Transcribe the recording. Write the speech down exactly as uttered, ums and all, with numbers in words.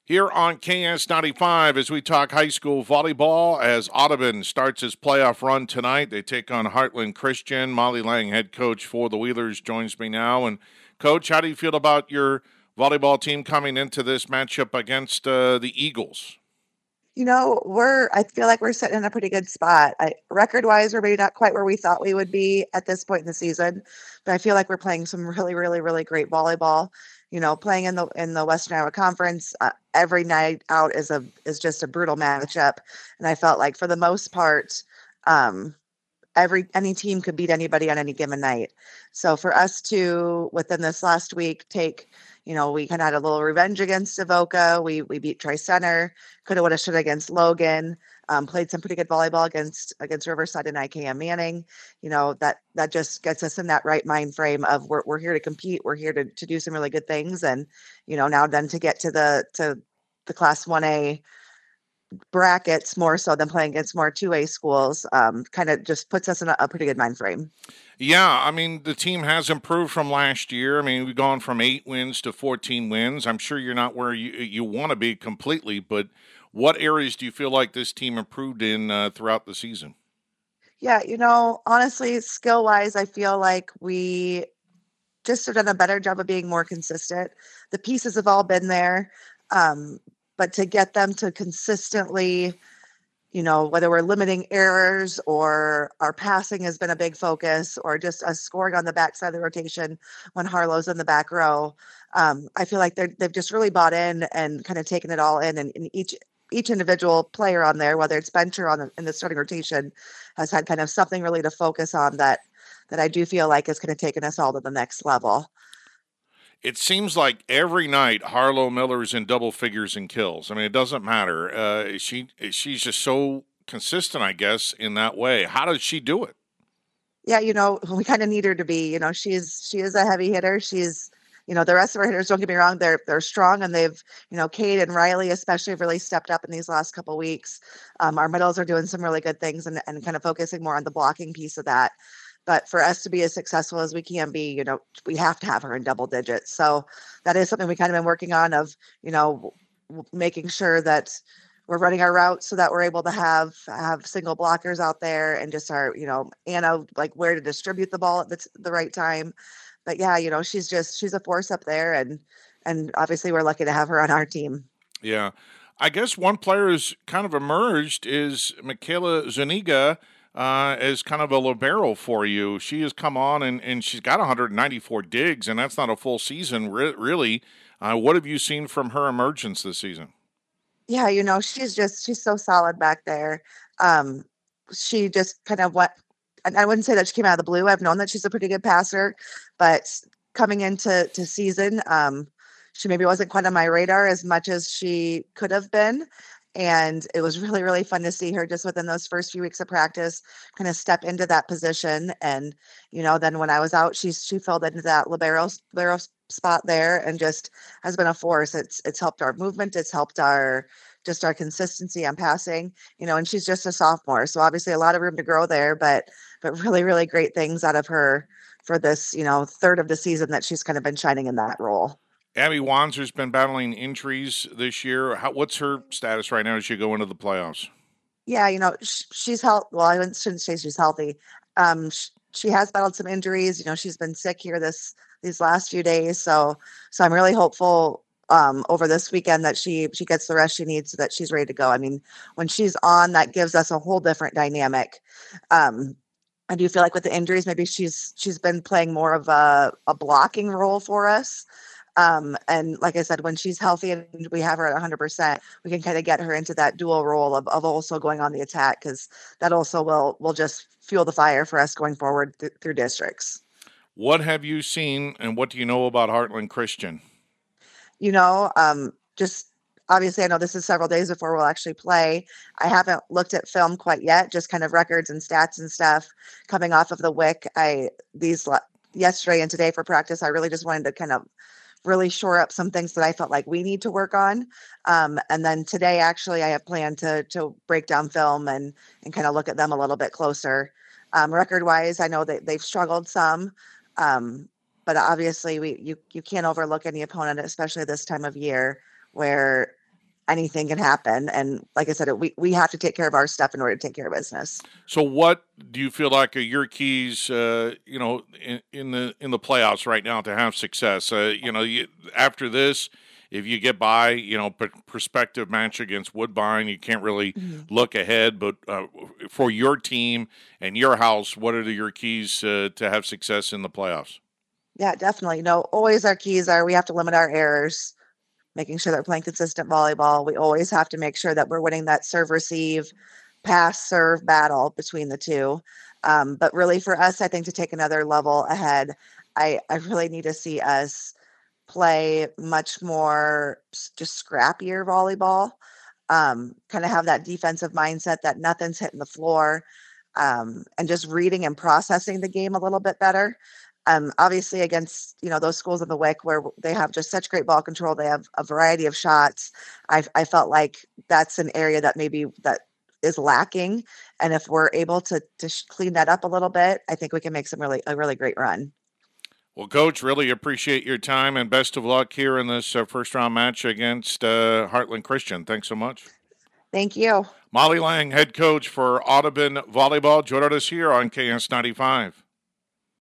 here on K S ninety-five as we talk high school volleyball as Audubon starts his playoff run tonight. They take on Heartland Christian. Molly Lang, head coach for the Wheelers, joins me now. And, Coach, how do you feel about your volleyball team coming into this matchup against uh, the Eagles? You know, we're, I feel like we're sitting in a pretty good spot. I, record-wise, we're maybe not quite where we thought we would be at this point in the season, but I feel like we're playing some really, really, really great volleyball. You know, playing in the in the Western Iowa Conference uh, every night out is a is just a brutal matchup, and I felt like for the most part, um, every any team could beat anybody on any given night. So for us to within this last week take, you know, we kind of had a little revenge against Avoca. We we beat Tri Center, could have would have should have against Logan. Um, played some pretty good volleyball against against Riverside and I K M Manning. You know, that that just gets us in that right mind frame of we're we're here to compete. We're here to to do some really good things. And, you know, now then to get to the to the class one A brackets more so than playing against more two A schools, um, kind of just puts us in a, a pretty good mind frame. Yeah, I mean, the team has improved from last year. I mean, we've gone from eight wins to fourteen wins. I'm sure you're not where you, you want to be completely, but what areas do you feel like this team improved in uh, throughout the season? Yeah, you know, honestly, skill wise, I feel like we just have done a better job of being more consistent. The pieces have all been there, um, but to get them to consistently, you know, whether we're limiting errors or our passing has been a big focus or just us scoring on the backside of the rotation when Harlow's in the back row. Um, I feel like they're, they've just really bought in and kind of taken it all in. And, and each each individual player on there, whether it's bench or on the, in the starting rotation, has had kind of something really to focus on that that I do feel like is kind of taking us all to the next level. It seems like every night Harlow Miller is in double figures in kills. I mean, it doesn't matter. Uh, she she's just so consistent, I guess, in that way. How does she do it? Yeah, you know, we kind of need her to be. You know, she's she is a heavy hitter. She's, you know, the rest of our hitters, don't get me wrong, they're they're strong and they've, you know, Kate and Riley especially have really stepped up in these last couple weeks. Um, our middles are doing some really good things and, and kind of focusing more on the blocking piece of that. But for us to be as successful as we can be, you know, we have to have her in double digits. So that is something we kind of been working on of, you know, making sure that we're running our routes so that we're able to have have single blockers out there and just our, you know, Anna, like where to distribute the ball at the, the right time. But yeah, you know, she's just she's a force up there, and and obviously we're lucky to have her on our team. Yeah. I guess one player who's kind of emerged is Michaela Zuniga uh, as kind of a libero for you. She has come on and, and she's got one hundred ninety-four digs, and that's not a full season, re- really. Uh, what have you seen from her emergence this season? Yeah, you know, she's just she's so solid back there. Um, she just kind of went, and I wouldn't say that she came out of the blue. I've known that she's a pretty good passer, but coming into to season, um, she maybe wasn't quite on my radar as much as she could have been. And it was really, really fun to see her just within those first few weeks of practice kind of step into that position. And, you know, then when I was out, she's she filled into that libero libero spot there and just has been a force. It's it's helped our movement, it's helped our just our consistency on passing, you know, and she's just a sophomore. So obviously a lot of room to grow there, but but really, really great things out of her for this, you know, third of the season that she's kind of been shining in that role. Abby Wanzer's been battling injuries this year. How, what's her status right now as you go into the playoffs? Yeah, you know, sh- she's healthy. Well, I shouldn't say she's healthy. Um, sh- she has battled some injuries. You know, she's been sick here this these last few days. So, so I'm really hopeful um, over this weekend that she she gets the rest she needs so that she's ready to go. I mean, when she's on, that gives us a whole different dynamic. Um, I do feel like with the injuries, maybe she's she's been playing more of a, a blocking role for us. Um, and like I said, when she's healthy and we have her at one hundred percent, we can kind of get her into that dual role of, of also going on the attack because that also will will just fuel the fire for us going forward th- through districts. What have you seen and what do you know about Heartland Christian? You know, um, just obviously, I know this is several days before we'll actually play. I haven't looked at film quite yet, just kind of records and stats and stuff coming off of the W I C. I these yesterday and today for practice, I really just wanted to kind of really shore up some things that I felt like we need to work on. Um, and then today, actually, I have planned to to break down film and and kind of look at them a little bit closer. Um, record wise, I know that they've struggled some, um, but obviously, we you you can't overlook any opponent, especially this time of year where anything can happen. And like I said, we, we have to take care of our stuff in order to take care of business. So, what do you feel like are your keys? Uh, you know, in, in the in the playoffs right now to have success. Uh, you know, you, after this, if you get by, you know, p- prospective match against Woodbine, you can't really Mhm. look ahead. But uh, for your team and your house, what are the, your keys uh, to have success in the playoffs? Yeah, definitely. You know, always our keys are we have to limit our errors, making sure that we're playing consistent volleyball. We always have to make sure that we're winning that serve receive, pass serve battle between the two. Um, but really, for us, I think to take another level ahead, I, I really need to see us play much more s- just scrappier volleyball. Um, kind of have that defensive mindset that nothing's hitting the floor, um, and just reading and processing the game a little bit better. Um, obviously, against you know those schools in the W I C where they have just such great ball control, they have a variety of shots. I I felt like that's an area that maybe that is lacking, and if we're able to to sh- clean that up a little bit, I think we can make some really a really great run. Well, Coach, really appreciate your time and best of luck here in this uh, first round match against uh, Heartland Christian. Thanks so much. Thank you. Molly Lang, head coach for Audubon Volleyball, joined us here on K S ninety-five.